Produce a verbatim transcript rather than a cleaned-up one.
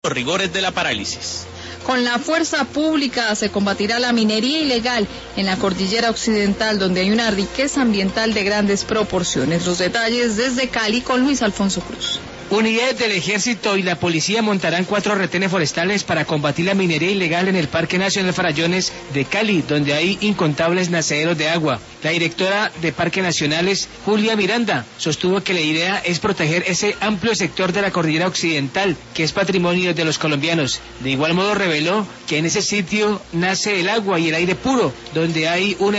los rigores de la parálisis. Con la fuerza pública se combatirá la minería ilegal en la cordillera occidental, donde hay una riqueza ambiental de grandes proporciones. Los detalles desde Cali con Luis Alfonso Cruz. Unidades del Ejército y la Policía montarán cuatro retenes forestales para combatir la minería ilegal en el Parque Nacional Farallones de Cali, donde hay incontables nacederos de agua. La directora de Parques Nacionales, Julia Miranda, sostuvo que la idea es proteger ese amplio sector de la cordillera occidental, que es patrimonio de los colombianos. De igual modo reveló que en ese sitio nace el agua y el aire puro, donde hay una